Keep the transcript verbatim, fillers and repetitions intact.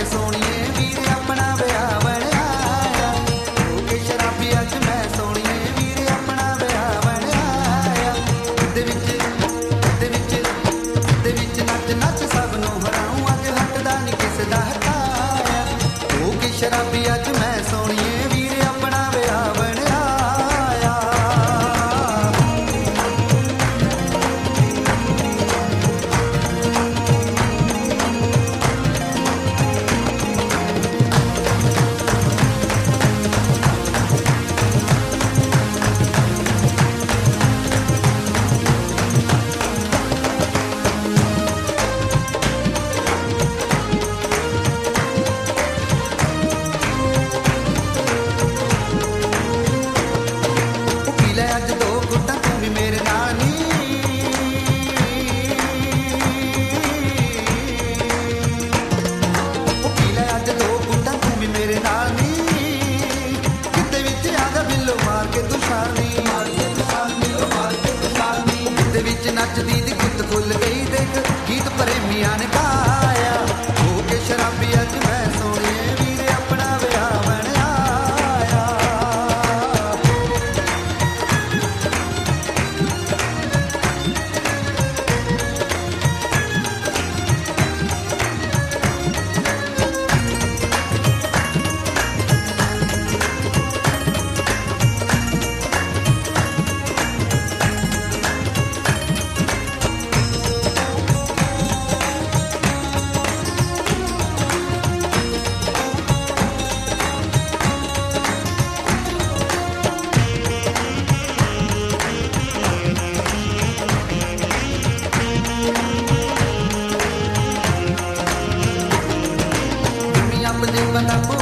सोहणीए वीर अपना विआह बनया आ। हो के शराबी अज मैं सोहणीए वीर अपना विआह बनया आ। दे विच दे विच दे विच नच नच सब नूं हराऊं अज हटदा नहीं किसे दा हकाया। हो के शराबी अज मैं सोहणीए वीर अपना विआह बनया आ। अज दो गुट्टा तू भी मेरे नाल नी पी लै अज दो गुट्टा तू भी मेरे नाल नी किते विच आजा बिल्लो मार के तू शानी किते विच नचदी दी गुत खुल गई देख गीत प्रेमिया ने गाया। हो के शराबी अज मैं सोहणीए वीर अपना विआह बनया आ। दुनिया में बना